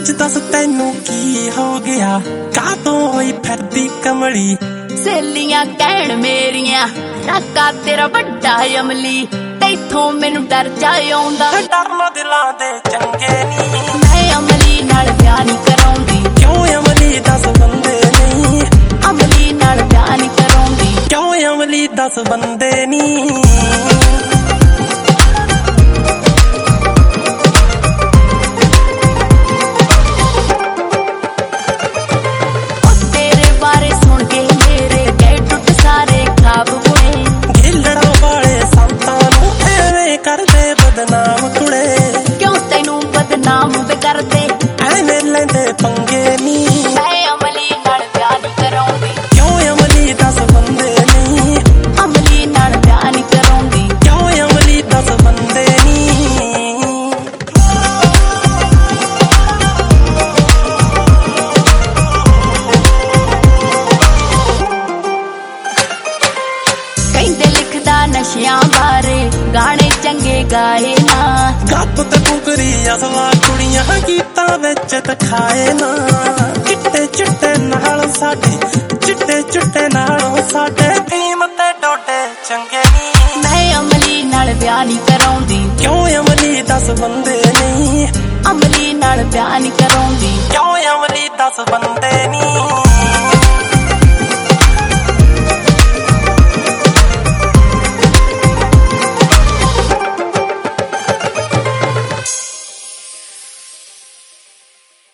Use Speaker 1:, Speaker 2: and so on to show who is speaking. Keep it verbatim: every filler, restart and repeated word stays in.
Speaker 1: सच दस तैनू की हो गया, कातों होई फिरदी कमली।
Speaker 2: सहेलियां कहण मेरियां काका तेरा बड़ा अमली, तैथों मैनू डर जाए आउंदा।
Speaker 1: डरना दिलां दे चंगे नी,
Speaker 2: मैं अमली नाल प्यार नहीं कराउंदी।
Speaker 1: क्यों अमली दस बंदे नी,
Speaker 2: अमली नाल प्यार नहीं कराउंदी।
Speaker 1: क्यों अमली दस बंदे नी। बदनाम कुड़े
Speaker 2: क्यों तेनू बदनाम बे करदे,
Speaker 1: ऐवें लैंदे पंगे नी।
Speaker 2: मैं अमली नाल प्यार नहीं कराउंदी।
Speaker 1: क्यों अमली दस बंदे नी,
Speaker 2: अमली नाल प्यार नहीं कराउंदी।
Speaker 1: क्यों अमली दस बंदे नी। कहंदे लिखदा नशियां बारे गाने चंगे गाए ना, गप ते कुकरी असला कुड़ियां गीतां विच दिखाए ना। चिट्टे चिट्टे नाल साडे, चिट्टे चिट्टे नालों साडे फीम ते डोडे चंगे नी।
Speaker 2: मैं अमली नाल प्यार नहीं कराउंदी।
Speaker 1: क्यों अमली दस बंदे नी,
Speaker 2: अमली नाल प्यार नहीं कराउंदी।
Speaker 1: क्यों अमली दस बंदे